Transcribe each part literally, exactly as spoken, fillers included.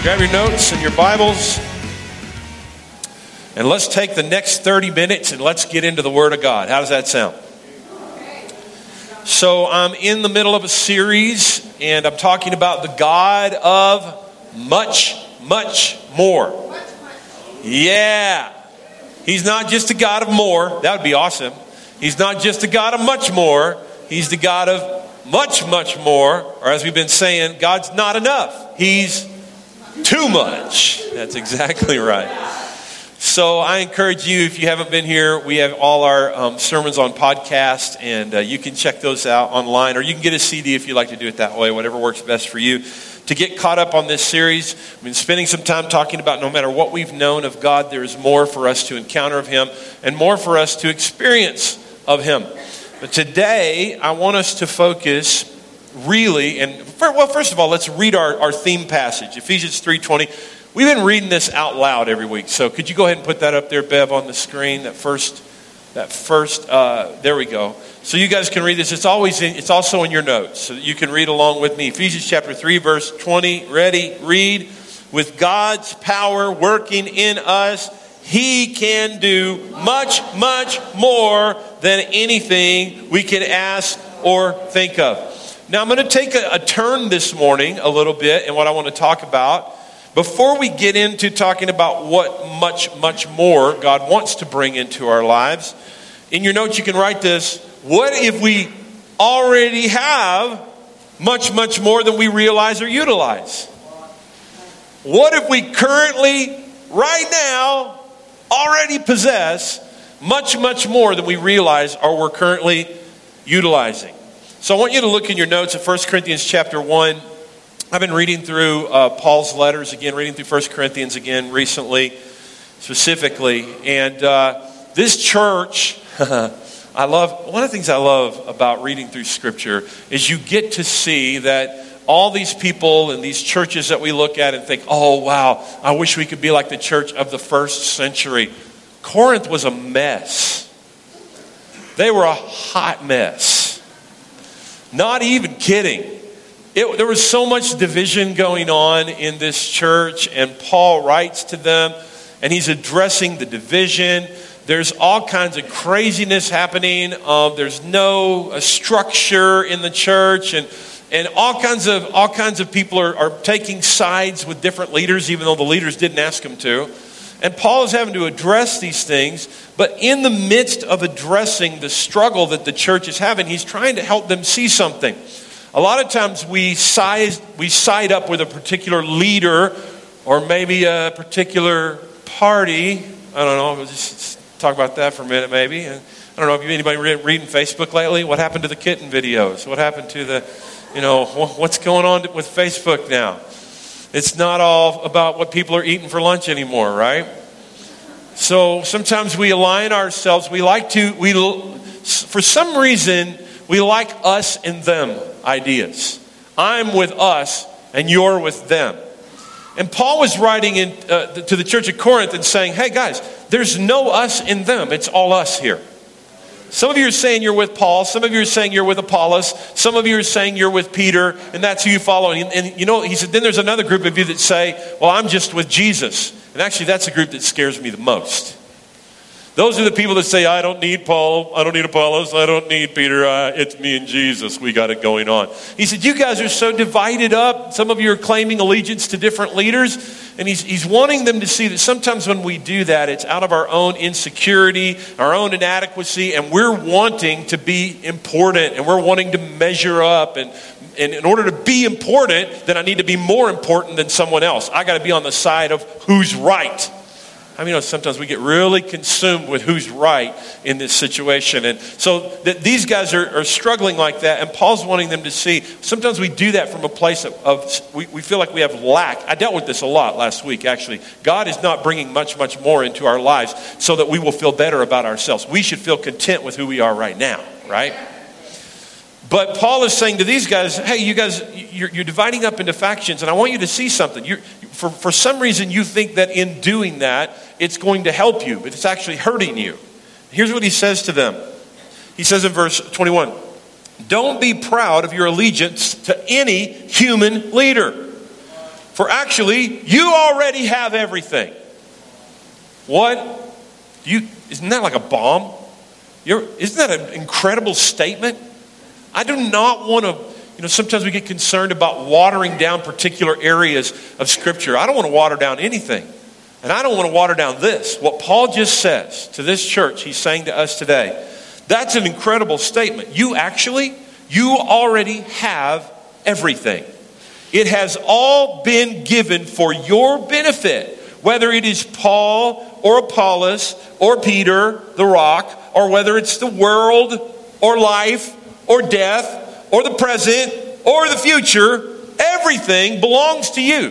Grab your notes and your Bibles, and let's take the next thirty minutes and let's get into the Word of God. How does that sound? So I'm in the middle of a series, and I'm talking about the God of much, much more. Yeah. He's not just a God of more. That would be awesome. He's not just a God of much more. He's the God of much, much more. Or as we've been saying, God's not enough. He's too much. That's exactly right. So I encourage you, if you haven't been here, we have all our um, sermons on podcast, and uh, you can check those out online, or you can get a C D if you like to do it that way, whatever works best for you. To get caught up on this series, we've been spending some time talking about no matter what we've known of God, there's more for us to encounter of Him and more for us to experience of Him. But today, I want us to focus really, and for, well, first of all, let's read our, our theme passage, Ephesians three twenty. We've been reading this out loud every week, so could you go ahead and put that up there, Bev, on the screen? That first, that first. Uh, there we go. So you guys can read this. It's always in, it's also in your notes, so that you can read along with me. Ephesians chapter three, verse twenty. Ready? Read. With God's power working in us, He can do much, much more than anything we can ask or think of. Now, I'm going to take a, a turn this morning a little bit in what I want to talk about. Before we get into talking about what much, much more God wants to bring into our lives, in your notes you can write this: what if we already have much, much more than we realize or utilize? What if we currently, right now, already possess much, much more than we realize or we're currently utilizing? So I want you to look in your notes at First Corinthians chapter one. I've been reading through uh, Paul's letters again, reading through First Corinthians again recently, specifically. And uh, this church, I love, one of the things I love about reading through Scripture is you get to see that all these people and these churches that we look at and think, oh, wow, I wish we could be like the church of the first century. Corinth was a mess. They were a hot mess. Not even kidding. It, there was so much division going on in this church, and Paul writes to them, and he's addressing the division. There's all kinds of craziness happening. Um, there's no uh, structure in the church, and and all kinds of all kinds of people are, are taking sides with different leaders, even though the leaders didn't ask them to. And Paul is having to address these things, but in the midst of addressing the struggle that the church is having, he's trying to help them see something. A lot of times we size, we side up with a particular leader or maybe a particular party. I don't know, we'll just talk about that for a minute maybe. I don't know if anybody reading Facebook lately. What happened to the kitten videos? What happened to the, you know, what's going on with Facebook now? It's not all about what people are eating for lunch anymore, right? So sometimes we align ourselves. We like to, we for some reason, we like us and them ideas. I'm with us and you're with them. And Paul was writing in, uh, to the church of Corinth and saying, hey guys, there's no us in them. It's all us here. Some of you are saying you're with Paul. Some of you are saying you're with Apollos. Some of you are saying you're with Peter, and that's who you follow. And, and you know, he said, then there's another group of you that say, well, I'm just with Jesus. And actually, that's the group that scares me the most. Those are the people that say, I don't need Paul, I don't need Apollos, I don't need Peter, uh, it's me and Jesus, we got it going on. He said, you guys are so divided up. Some of you are claiming allegiance to different leaders. And he's, he's wanting them to see that sometimes when we do that, it's out of our own insecurity, our own inadequacy, and we're wanting to be important, and we're wanting to measure up. And, and in order to be important, then I need to be more important than someone else. I got to be on the side of who's right. I mean, you know, sometimes we get really consumed with who's right in this situation. And so th- these guys are, are struggling like that. And Paul's wanting them to see, sometimes we do that from a place of, of we, we feel like we have lack. I dealt with this a lot last week, actually. God is not bringing much, much more into our lives so that we will feel better about ourselves. We should feel content with who we are right now, right? But Paul is saying to these guys, hey, you guys, you're, you're dividing up into factions, and I want you to see something. You're, for, for some reason, you think that in doing that, it's going to help you, but it's actually hurting you. Here's what he says to them. He says in verse twenty-one, don't be proud of your allegiance to any human leader. For actually, you already have everything. What? You, isn't that like a bomb? You're, isn't that an incredible statement? I do not want to, you know, sometimes we get concerned about watering down particular areas of Scripture. I don't want to water down anything. And I don't want to water down this. What Paul just says to this church, he's saying to us today, that's an incredible statement. You actually, you already have everything. It has all been given for your benefit. Whether it is Paul or Apollos or Peter, the rock, or whether it's the world or life or death or the present or the future, everything belongs to you.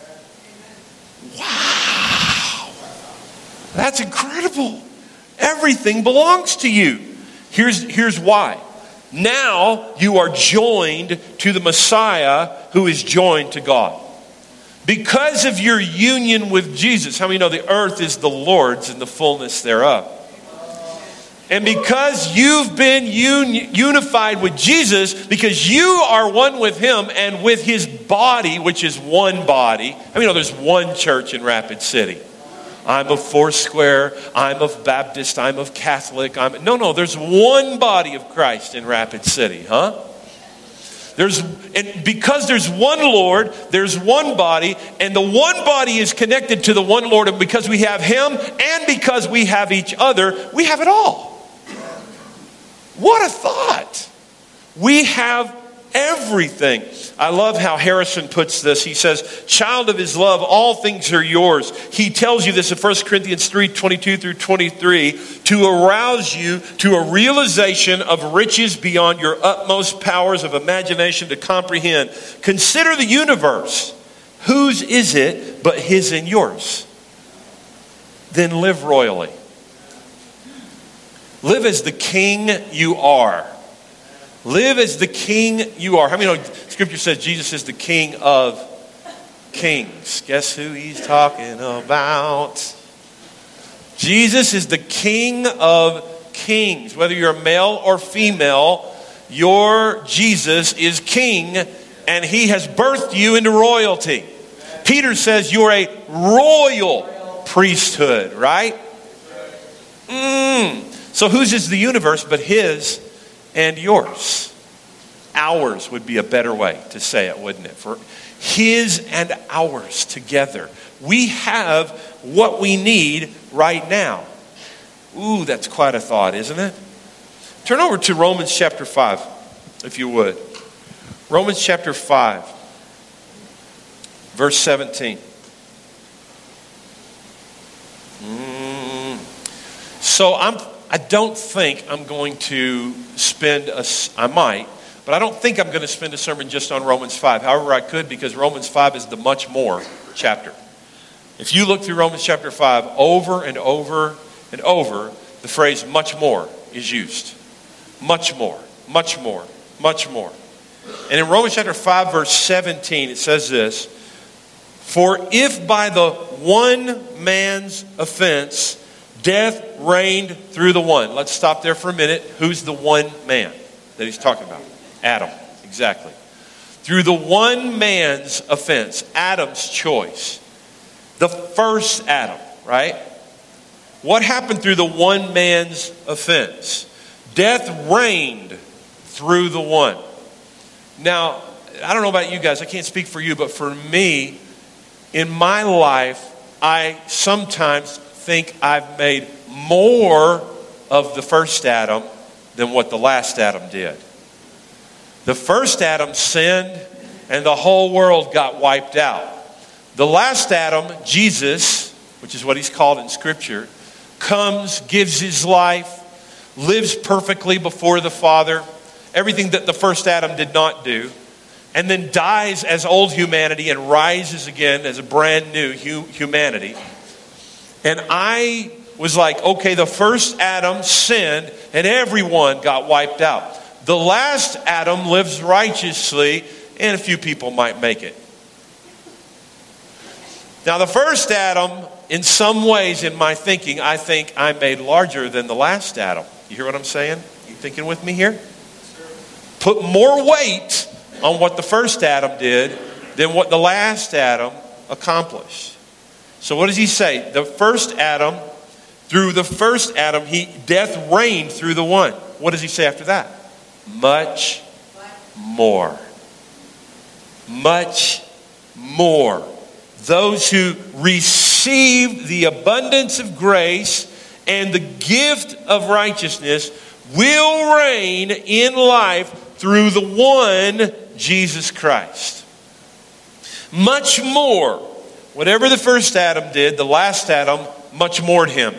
Wow. That's incredible. Everything belongs to you. Here's, here's why. Now you are joined to the Messiah who is joined to God. Because of your union with Jesus. How many know the earth is the Lord's and the fullness thereof? And because you've been un- unified with Jesus, because you are one with Him and with His body, which is one body. I mean, know there's one church in Rapid City. I'm of Foursquare, I'm of Baptist, I'm of Catholic. I'm No, no, there's one body of Christ in Rapid City, huh? There's, and because there's one Lord, there's one body, and the one body is connected to the one Lord, and because we have Him and because we have each other, we have it all. What a thought. We have everything. I love how Harrison puts this. He says, child of His love, all things are yours. He tells you this in First Corinthians three, twenty-two through twenty-three, to arouse you to a realization of riches beyond your utmost powers of imagination to comprehend. Consider the universe. Whose is it but His and yours? Then live royally. Live as the king you are. Live as the king you are. How many know Scripture says Jesus is the King of kings? Guess who He's talking about? Jesus is the King of kings. Whether you're male or female, your Jesus is king, and He has birthed you into royalty. Peter says you're a royal priesthood, right? Mm. So whose is the universe but His and yours? Ours would be a better way to say it, wouldn't it? For His and ours together. We have what we need right now. Ooh, that's quite a thought, isn't it? Turn over to Romans chapter five, if you would. Romans chapter five, verse seventeen. Mm. So I'm... I don't think I'm going to spend a, I might, but I don't think I'm going to spend a sermon just on Romans five. However, I could, because Romans five is the much more chapter. If you look through Romans chapter five, over and over and over, the phrase much more is used. Much more, much more, much more. And in Romans chapter five, verse seventeen, it says this, for if by the one man's offense, death reigned through the one. Let's stop there for a minute. Who's the one man that he's talking about? Adam, exactly. Through the one man's offense, Adam's choice. The first Adam, right? What happened through the one man's offense? Death reigned through the one. Now, I don't know about you guys. I can't speak for you, but for me, in my life, I sometimes think I've made more of the first Adam than what the last Adam did. The first Adam sinned and the whole world got wiped out. The last Adam, Jesus, which is what He's called in Scripture, comes, gives His life, lives perfectly before the Father, everything that the first Adam did not do, and then dies as old humanity and rises again as a brand new humanity. And I was like, okay, the first Adam sinned and everyone got wiped out. The last Adam lives righteously and a few people might make it. Now the first Adam, in some ways in my thinking, I think I made larger than the last Adam. You hear what I'm saying? You thinking with me here? Put more weight on what the first Adam did than what the last Adam accomplished. So what does he say? The first Adam, through the first Adam, he death reigned through the one. What does he say after that? Much more. Much more. Those who receive the abundance of grace and the gift of righteousness will reign in life through the one, Jesus Christ. Much more. Whatever the first Adam did, the last Adam much more'd him.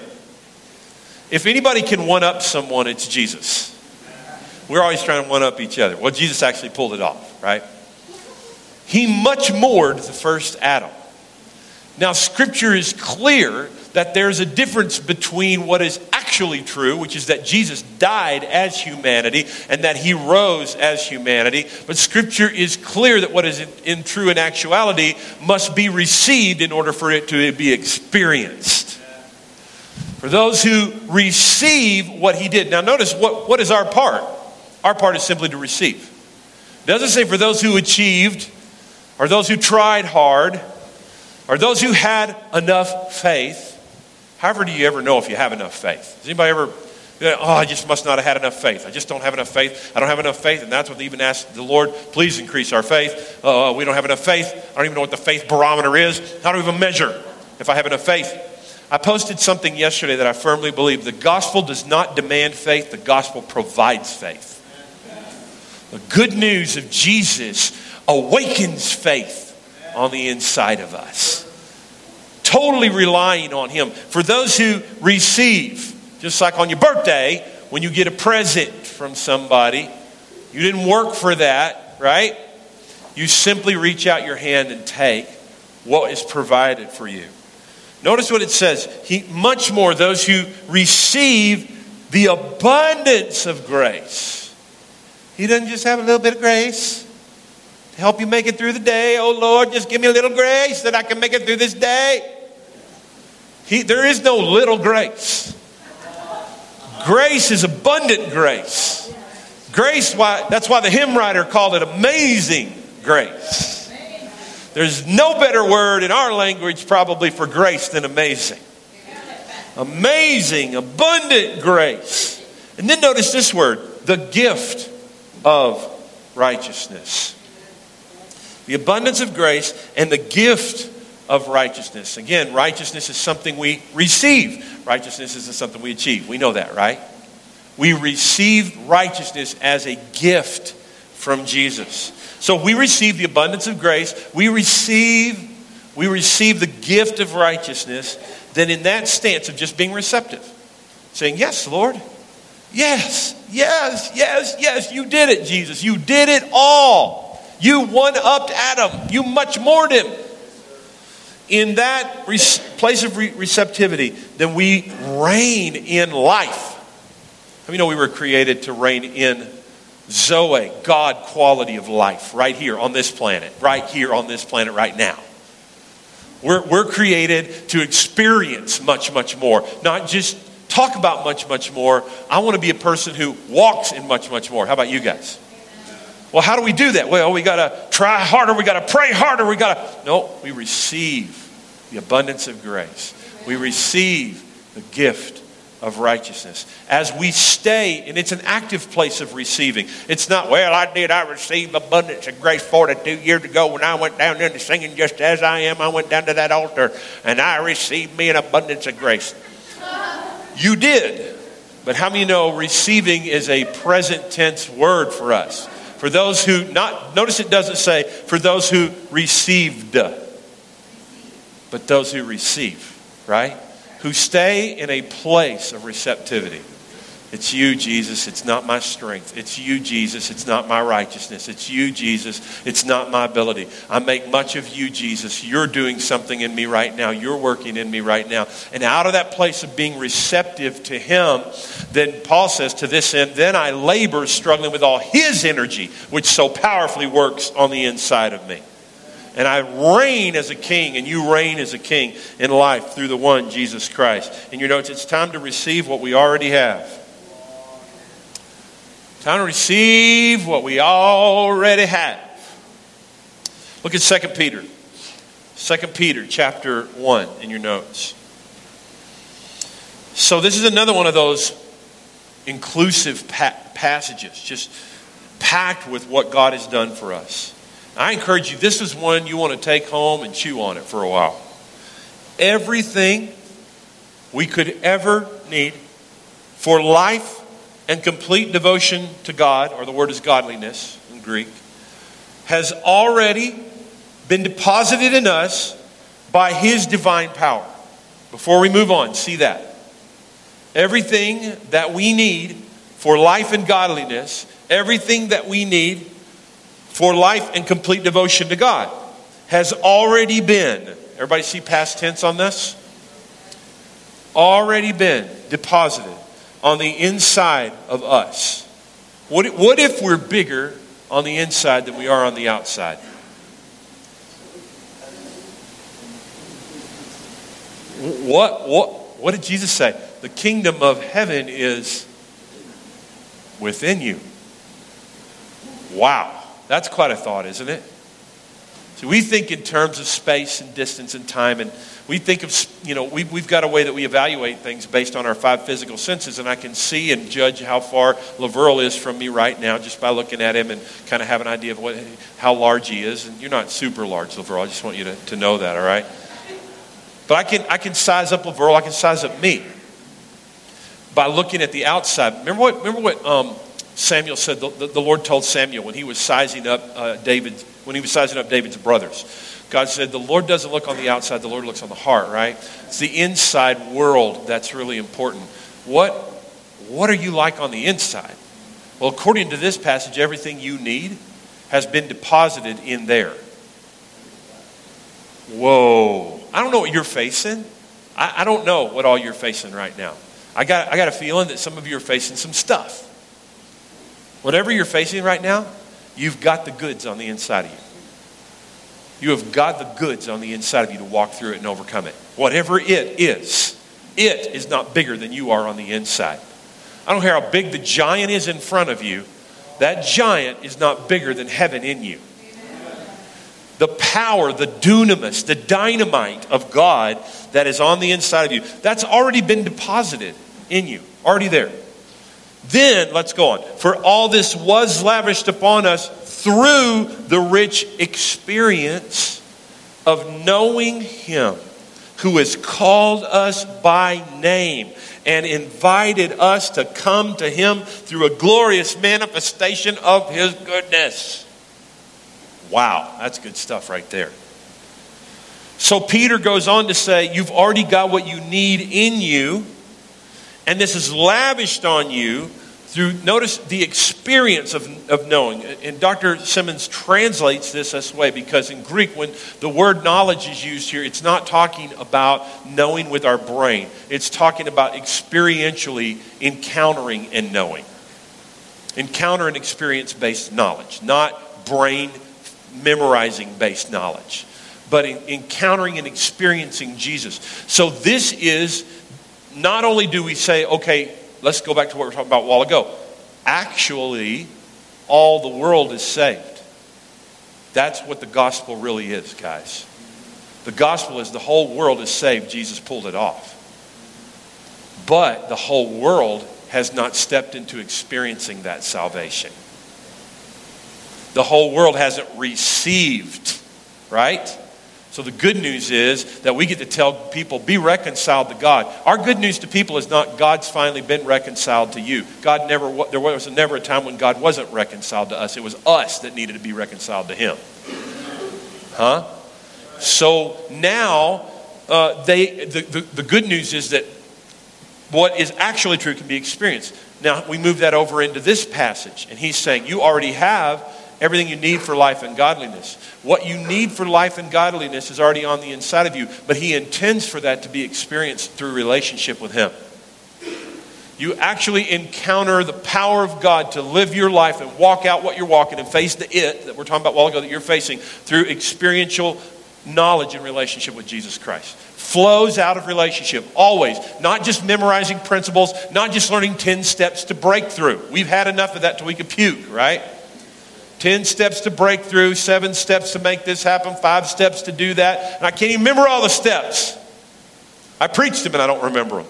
If anybody can one-up someone, it's Jesus. We're always trying to one-up each other. Well, Jesus actually pulled it off, right? He much more'd the first Adam. Now, Scripture is clear that there's a difference between what is actually true, which is that Jesus died as humanity and that he rose as humanity. But Scripture is clear that what is in, in true in actuality must be received in order for it to be experienced. For those who receive what he did. Now notice, what, what is our part? Our part is simply to receive. It doesn't say for those who achieved, or those who tried hard, or those who had enough faith. However do you ever know if you have enough faith? Does anybody ever, oh, I just must not have had enough faith. I just don't have enough faith. I don't have enough faith. And that's what they even ask the Lord, please increase our faith. Oh, we don't have enough faith. I don't even know what the faith barometer is. How do we even measure if I have enough faith? I posted something yesterday that I firmly believe. The gospel does not demand faith. The gospel provides faith. The good news of Jesus awakens faith on the inside of us. Totally relying on him. For those who receive, just like on your birthday, when you get a present from somebody, you didn't work for that, right? You simply reach out your hand and take what is provided for you. Notice what it says. He, much more, those who receive the abundance of grace. He doesn't just have a little bit of grace to help you make it through the day. Oh Lord, just give me a little grace that I can make it through this day. He, there is no little grace. Grace is abundant grace. Grace, why, that's why the hymn writer called it amazing grace. There's no better word in our language probably for grace than amazing. Amazing, abundant grace. And then notice this word, the gift of righteousness. The abundance of grace and the gift of righteousness. Again, righteousness is something we receive. Righteousness isn't something we achieve. We know that, right? We receive righteousness as a gift from Jesus. So we receive the abundance of grace. We receive, we receive the gift of righteousness. Then in that stance of just being receptive, saying, yes, Lord. Yes, yes, yes, yes. You did it, Jesus. You did it all. You one-upped Adam. You much more'd him. In that re- place of re- receptivity, then we reign in life. How many know we were created to reign in Zoe, God quality of life, right here on this planet, right here on this planet right now. We're, we're created to experience much, much more. Not just talk about much, much more. I want to be a person who walks in much, much more. How about you guys? Well, how do we do that? Well, we got to try harder. We got to pray harder. We got to... No, we receive the abundance of grace. We receive the gift of righteousness. As we stay, and it's an active place of receiving. It's not, well, I did, I received abundance of grace forty-two years ago when I went down there to singing just as I am. I went down to that altar and I received me an abundance of grace. You did. But how many know receiving is a present tense word for us? For those who, not notice it doesn't say for those who received, but those who receive, right? Who stay in a place of receptivity. It's you, Jesus. It's not my strength. It's you, Jesus. It's not my righteousness. It's you, Jesus. It's not my ability. I make much of you, Jesus. You're doing something in me right now. You're working in me right now. And out of that place of being receptive to him, then Paul says, to this end, then I labor struggling with all his energy, which so powerfully works on the inside of me. And I reign as a king, and you reign as a king in life through the one, Jesus Christ. And you know, it's time to receive what we already have. Time to receive what we already have. Look Look at Second Peter. Second Peter chapter one in your notes. So this is another one of those inclusive pa- passages, just packed with what God has done for us. I encourage you, this is one you want to take home and chew on it for a while. Everything we could ever need for life and complete devotion to God, or the word is godliness in Greek, has already been deposited in us by His divine power. Before we move on, see that. Everything that we need for life and godliness, everything that we need for life and complete devotion to God has already been, everybody see past tense on this? Already been deposited on the inside of us. What, what if we're bigger on the inside than we are on the outside? What, what, what did Jesus say? The kingdom of heaven is within you. Wow. That's quite a thought, isn't it? So we think in terms of space and distance and time, and we think of, you know, we've, we've got a way that we evaluate things based on our five physical senses, and I can see and judge how far Laverl is from me right now just by looking at him and kind of have an idea of what, how large he is. And you're not super large, Laverl. I just want you to, to know that, all right? But I can I can size up Laverl, I can size up me by looking at the outside. Remember what, remember what um, Samuel said, the, the, the Lord told Samuel when he was sizing up uh, David, when he was sizing up David's brothers. God said, the Lord doesn't look on the outside, the Lord looks on the heart, right? It's the inside world that's really important. What, what are you like on the inside? Well, according to this passage, everything you need has been deposited in there. Whoa. I don't know what you're facing. I, I don't know what all you're facing right now. I got, I got a feeling that some of you are facing some stuff. Whatever you're facing right now, you've got the goods on the inside of you. You have got the goods on the inside of you to walk through it and overcome it. Whatever it is, it is not bigger than you are on the inside. I don't care how big the giant is in front of you. That giant is not bigger than heaven in you. The power, the dunamis, the dynamite of God that is on the inside of you, that's already been deposited in you, already there. Then, let's go on. For all this was lavished upon us through the rich experience of knowing Him who has called us by name and invited us to come to Him through a glorious manifestation of His goodness. Wow, that's good stuff right there. So Peter goes on to say, you've already got what you need in you, and this is lavished on you through, notice, the experience of, of knowing. And Doctor Simmons translates this this way because in Greek, when the word knowledge is used here, it's not talking about knowing with our brain. It's talking about experientially encountering and knowing. Encounter and experience-based knowledge, not brain memorizing based knowledge, but in encountering and experiencing Jesus. So this is, not only do we say, okay, let's go back to what we were talking about a while ago. Actually, all the world is saved. That's what the gospel really is, guys. The gospel is the whole world is saved. Jesus pulled it off. But the whole world has not stepped into experiencing that salvation. The whole world hasn't received, right? So the good news is that we get to tell people, be reconciled to God. Our good news to people is not God's finally been reconciled to you. God never, there was never a time when God wasn't reconciled to us. It was us that needed to be reconciled to Him. Huh? So now, uh, they the, the, the good news is that what is actually true can be experienced. Now, we move that over into this passage. And he's saying, you already have everything you need for life and godliness. What you need for life and godliness is already on the inside of you, but He intends for that to be experienced through relationship with Him. You actually encounter the power of God to live your life and walk out what you're walking and face the it that we're talking about a while ago that you're facing through experiential knowledge and relationship with Jesus Christ. Flows out of relationship, always. Not just memorizing principles, not just learning ten steps to breakthrough. We've had enough of that till we could puke, right? Ten steps to breakthrough, seven steps to make this happen, five steps to do that. And I can't even remember all the steps. I preached them and I don't remember them.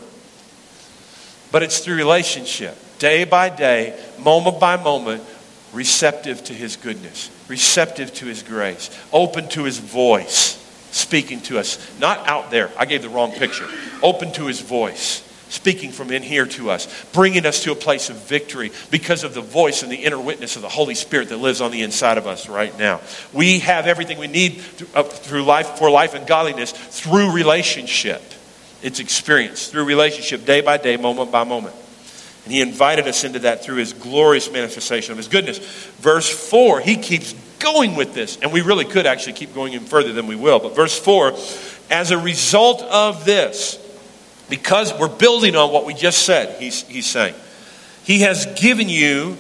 But it's through relationship, day by day, moment by moment, receptive to his goodness, receptive to his grace, open to his voice, speaking to us. Not out there. I gave the wrong picture. Open to his voice, speaking from in here to us, bringing us to a place of victory because of the voice and the inner witness of the Holy Spirit that lives on the inside of us right now. We have everything we need through life, for life and godliness through relationship. It's experienced through relationship, day by day, moment by moment. And he invited us into that through his glorious manifestation of his goodness. Verse four, he keeps going with this. And we really could actually keep going even further than we will. But verse four, as a result of this, because we're building on what we just said, he's, he's saying, he has given you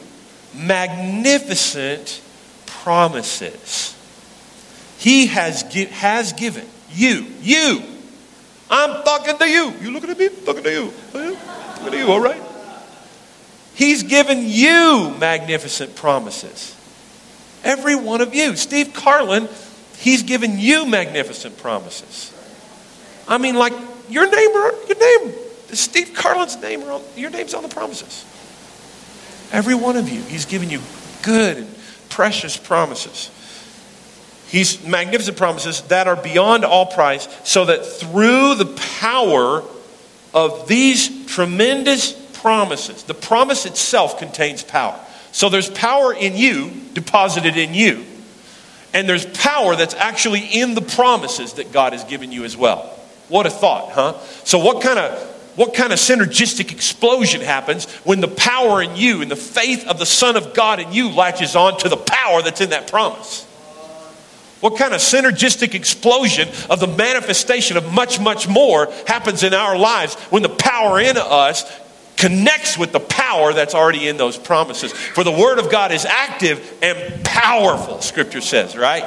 magnificent promises. He has, gi- has given you, you. I'm talking to you. You looking at me? I'm talking to you. Talking to you, all right? He's given you magnificent promises. Every one of you. Steve Carlin, he's given you magnificent promises. I mean, like your name, your name, Steve Carlin's name, on, your name's on the promises. Every one of you, he's given you good and precious promises. He's magnificent promises that are beyond all price, so that through the power of these tremendous promises, the promise itself contains power. So there's power in you, deposited in you, and there's power that's actually in the promises that God has given you as well. What a thought, huh? So what kind of what kind of synergistic explosion happens when the power in you and the faith of the Son of God in you latches on to the power that's in that promise? What kind of synergistic explosion of the manifestation of much, much more happens in our lives when the power in us connects with the power that's already in those promises? For the Word of God is active and powerful, Scripture says, right?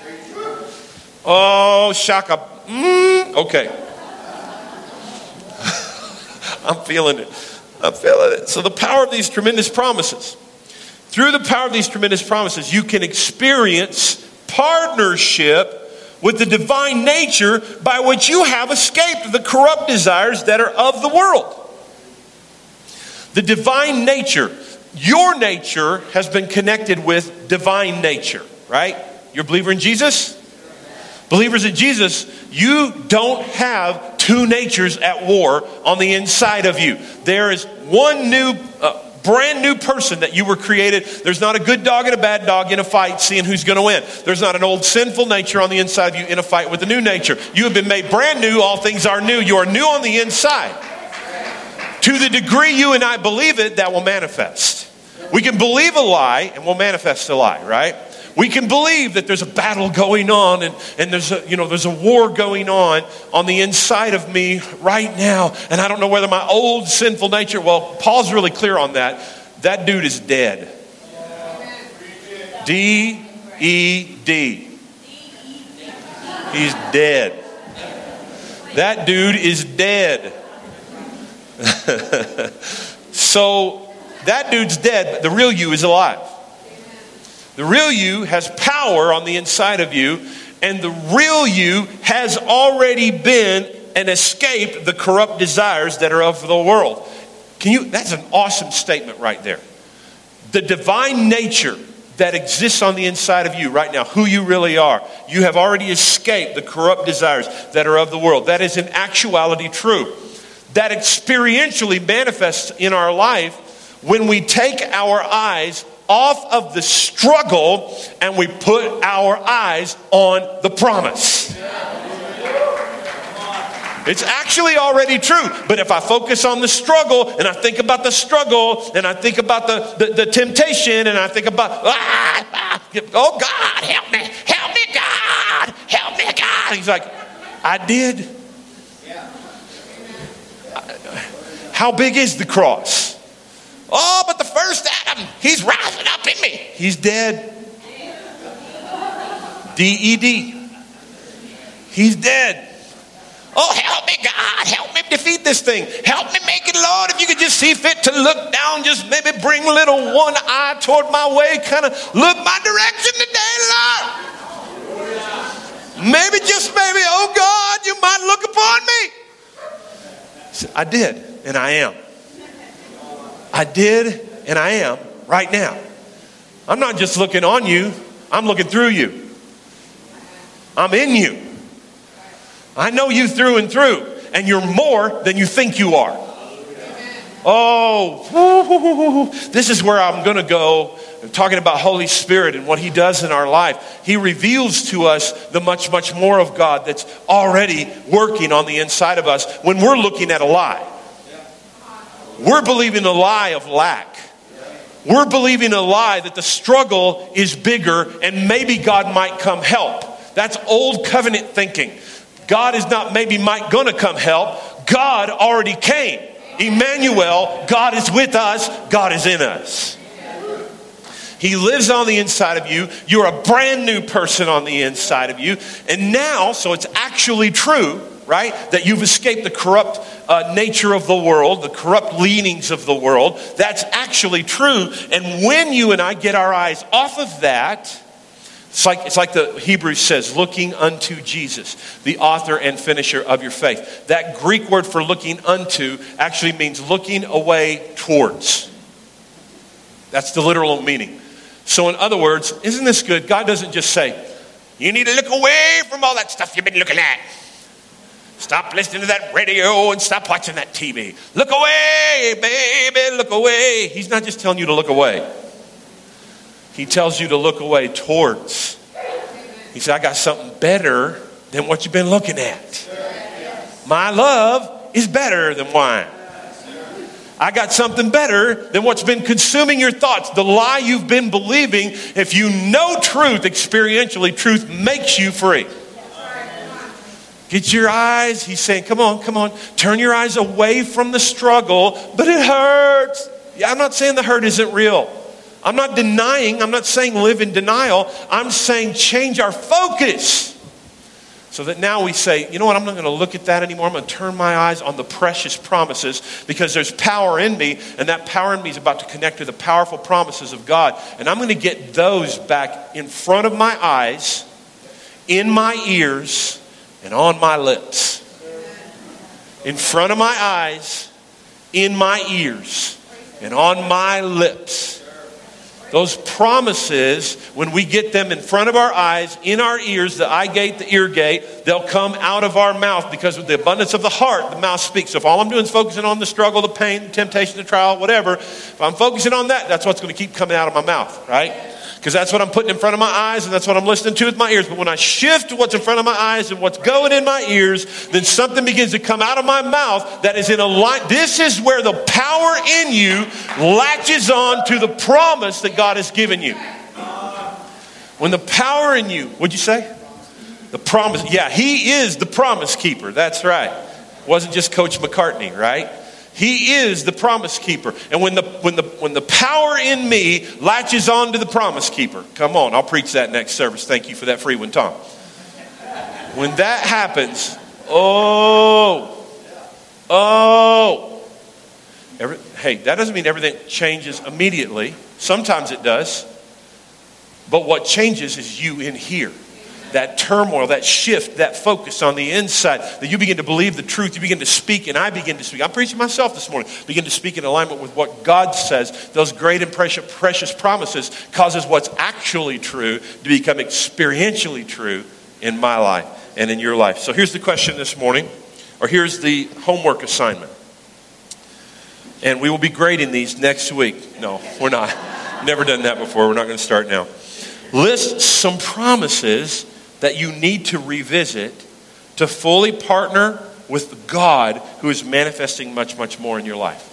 Oh, shaka. Mm, okay. I'm feeling it. I'm feeling it. So the power of these tremendous promises. Through the power of these tremendous promises, you can experience partnership with the divine nature by which you have escaped the corrupt desires that are of the world. The divine nature, your nature has been connected with divine nature, right? You're a believer in Jesus? Believers in Jesus, you don't have two natures at war on the inside of you. There is one new uh, brand new person that you were created. There's not a good dog and a bad dog in a fight seeing who's going to win. There's not an old sinful nature on the inside of you in a fight with a new nature. You have been made brand new. All things are new. You are new on the inside. To the degree you and I believe it, that will manifest. We can believe a lie and we'll manifest a lie, right? We can believe that there's a battle going on and, and there's a, you know, there's a war going on on the inside of me right now. And I don't know whether my old sinful nature, well, Paul's really clear on that. That dude is dead. D E D. He's dead. That dude is dead. So that dude's dead, but the real you is alive. The real you has power on the inside of you, and the real you has already been and escaped the corrupt desires that are of the world. Can you? That's an awesome statement right there. The divine nature that exists on the inside of you right now, who you really are, you have already escaped the corrupt desires that are of the world. That is in actuality true. That experientially manifests in our life when we take our eyes off of the struggle and we put our eyes on the promise. It's actually already true. But if I focus on the struggle and I think about the struggle and I think about the, the, the temptation and I think about, ah, ah, oh God, help me, help me God, help me God. He's like, I did. How big is the cross? Oh, but the first Adam, he's rising up in me. He's dead. D E D. He's dead. Oh, help me, God. Help me defeat this thing. Help me make it, Lord. If you could just see fit to look down, just maybe bring little one eye toward my way. Kind of look my direction today, Lord. Maybe, just maybe, oh God, you might look upon me. So I did, and I am. I did, and I am right now. I'm not just looking on you. I'm looking through you. I'm in you. I know you through and through, and you're more than you think you are. Oh, this is where I'm going to go. I'm talking about Holy Spirit and what He does in our life. He reveals to us the much, much more of God that's already working on the inside of us when we're looking at a lie. We're believing a lie of lack. We're believing a lie that the struggle is bigger and maybe God might come help. That's old covenant thinking. God is not maybe might going to come help. God already came. Emmanuel, God is with us. God is in us. He lives on the inside of you. You're a brand new person on the inside of you. And now, so it's actually true, right? That you've escaped the corrupt uh, nature of the world, the corrupt leanings of the world. That's actually true. And when you and I get our eyes off of that, It's like, it's like the Hebrews says, looking unto Jesus, the author and finisher of your faith. That Greek word for looking unto actually means looking away towards. That's the literal meaning. So in other words, isn't this good? God doesn't just say, you need to look away from all that stuff you've been looking at. Stop listening to that radio and stop watching that T V. Look away, baby, look away. He's not just telling you to look away. He tells you to look away towards. He said, I got something better than what you've been looking at. My love is better than wine. I got something better than what's been consuming your thoughts. The lie you've been believing. If you know truth experientially, truth makes you free. Get your eyes. He's saying, come on, come on. Turn your eyes away from the struggle. But it hurts. Yeah, I'm not saying the hurt isn't real. I'm not denying, I'm not saying live in denial. I'm saying change our focus. So that now we say, you know what, I'm not going to look at that anymore. I'm going to turn my eyes on the precious promises because there's power in me. And that power in me is about to connect to the powerful promises of God. And I'm going to get those back in front of my eyes, in my ears, and on my lips. In front of my eyes, in my ears, and on my lips. Those promises, when we get them in front of our eyes, in our ears, the eye gate, the ear gate, they'll come out of our mouth because with the abundance of the heart, the mouth speaks. So if all I'm doing is focusing on the struggle, the pain, the temptation, the trial, whatever, if I'm focusing on that, that's what's going to keep coming out of my mouth, right? Because that's what I'm putting in front of my eyes and that's what I'm listening to with my ears. But when I shift to what's in front of my eyes and what's going in my ears, then something begins to come out of my mouth that is in a line. This is where the power in you latches on to the promise that God has given you. When the power in you, what'd you say? The promise. Yeah, He is the promise keeper. That's right. It wasn't just Coach McCartney, right? He is the promise keeper. And when the when the when the power in me latches on to the promise keeper. Come on, I'll preach that next service. Thank you for that free one, Tom. When that happens, oh, oh. Every, hey, that doesn't mean everything changes immediately. Sometimes it does. But what changes is you in here. That turmoil, that shift, that focus on the inside, that you begin to believe the truth, you begin to speak, and I begin to speak. I'm preaching myself this morning. Begin to speak in alignment with what God says. Those great and precious, precious promises causes what's actually true to become experientially true in my life and in your life. So here's the question this morning, or here's the homework assignment. And we will be grading these next week. No, we're not. Never done that before. We're not going to start now. List some promises that you need to revisit to fully partner with God who is manifesting much, much more in your life.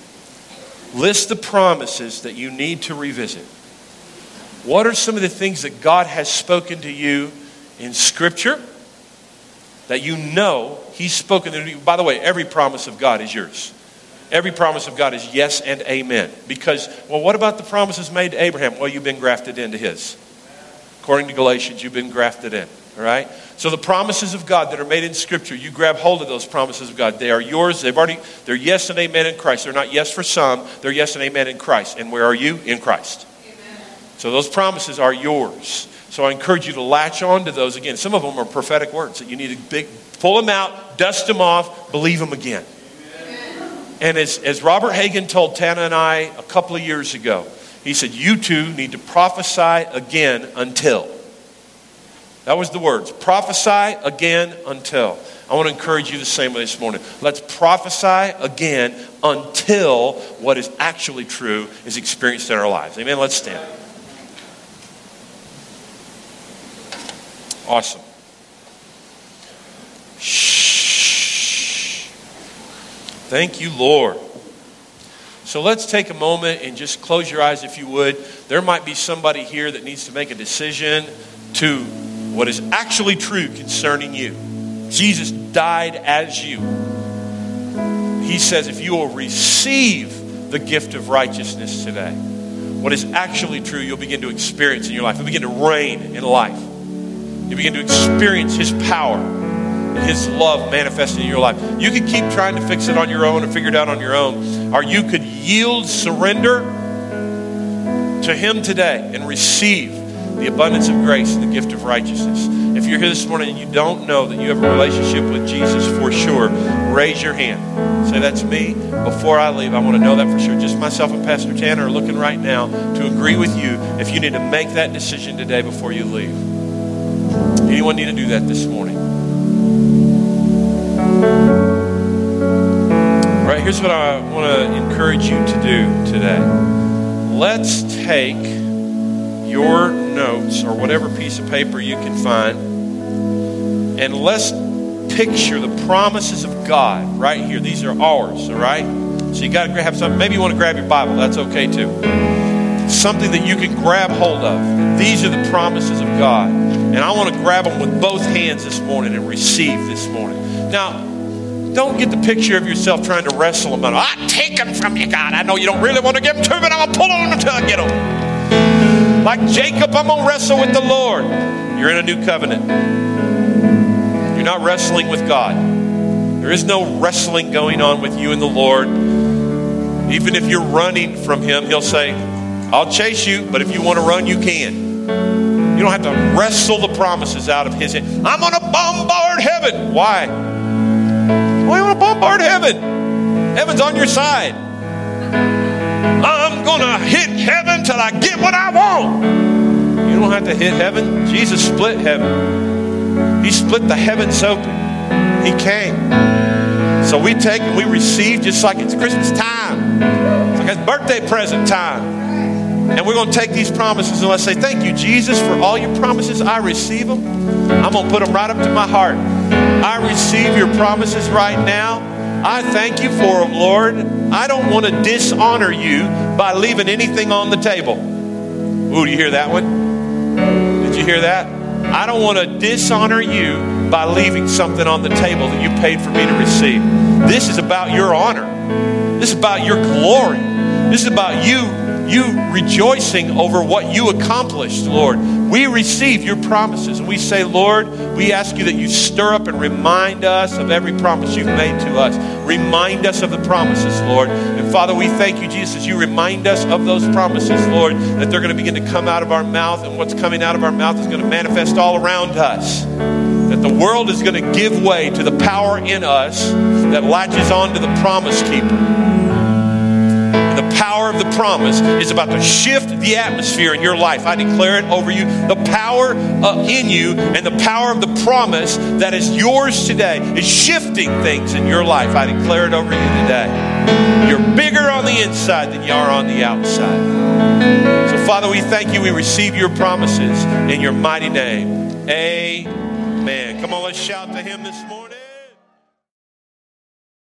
List the promises that you need to revisit. What are some of the things that God has spoken to you in Scripture that you know He's spoken to you? By the way, every promise of God is yours. Every promise of God is yes and amen. Because, well, what about the promises made to Abraham? Well, you've been grafted into his. According to Galatians, you've been grafted in, All right? So the promises of God that are made in Scripture, you grab hold of those promises of God. They are yours. They've already, they're yes and amen in Christ. They're not yes for some. They're yes and amen in Christ. And where are you? In Christ. Amen. So those promises are yours. So I encourage you to latch on to those again. Some of them are prophetic words that you need to big, pull them out, dust them off, believe them again. Amen. And as, as Robert Hagan told Tana and I a couple of years ago, he said, you two need to prophesy again until. That was the words. Prophesy again until. I want to encourage you the same way this morning. Let's prophesy again until what is actually true is experienced in our lives. Amen. Let's stand. Awesome. Shh. Thank you, Lord. So let's take a moment and just close your eyes if you would. There might be somebody here that needs to make a decision to what is actually true concerning you. Jesus died as you. He says if you will receive the gift of righteousness today, what is actually true you'll begin to experience in your life. You'll begin to reign in life. You begin to experience His power and His love manifested in your life. You could keep trying to fix it on your own and figure it out on your own, or you could yield, surrender to Him today and receive the abundance of grace and the gift of righteousness. If you're here this morning and you don't know that you have a relationship with Jesus for sure, raise your hand. Say, that's me. Before I leave, I want to know that for sure. Just myself and Pastor Tanner are looking right now to agree with you if you need to make that decision today before you leave. Anyone need to do that this morning? All right, here's what I want to encourage you to do today. Let's take your notes or whatever piece of paper you can find, and let's picture the promises of God right here. These are ours, all right? So you got to have something. Maybe you want to grab your Bible. That's okay too. Something that you can grab hold of. These are the promises of God. And I want to grab them with both hands this morning and receive this morning. Now, don't get the picture of yourself trying to wrestle them out. I take them from you, God. I know you don't really want to give them to me, but I'm going to pull on them until I get them. Like Jacob, I'm going to wrestle with the Lord. You're in a new covenant. You're not wrestling with God. There is no wrestling going on with you and the Lord. Even if you're running from Him, He'll say, I'll chase you, but if you want to run, you can. You don't have to wrestle the promises out of His hand. I'm going to bombard heaven. Why? Why do you want to bombard heaven? Heaven's on your side. I'm going to hit heaven till I get what I want. You don't have to hit heaven. Jesus split heaven. He split the heavens open. He came. So we take and we receive just like it's Christmas time. It's like it's birthday present time. And we're going to take these promises and let's say, thank you, Jesus, for all your promises. I receive them. I'm going to put them right up to my heart. I receive your promises right now. I thank you for them, Lord. I don't want to dishonor you by leaving anything on the table. Ooh, do you hear that one? Did you hear that? I don't want to dishonor you by leaving something on the table that you paid for me to receive. This is about your honor. This is about your glory. This is about you You rejoicing over what you accomplished, Lord. We receive your promises and we say, Lord, we ask you that you stir up and remind us of every promise you've made to us. Remind us of the promises, Lord. And Father, we thank you, Jesus, as you remind us of those promises, Lord, that they're going to begin to come out of our mouth, and what's coming out of our mouth is going to manifest all around us. That the world is going to give way to the power in us that latches on to the promise keeper. The power of the promise is about to shift the atmosphere in your life. I declare it over you. The power uh, in you and the power of the promise that is yours today is shifting things in your life. I declare it over you today. You're bigger on the inside than you are on the outside. So, Father, we thank you. We receive your promises in your mighty name. Amen. Come on, let's shout to Him this morning.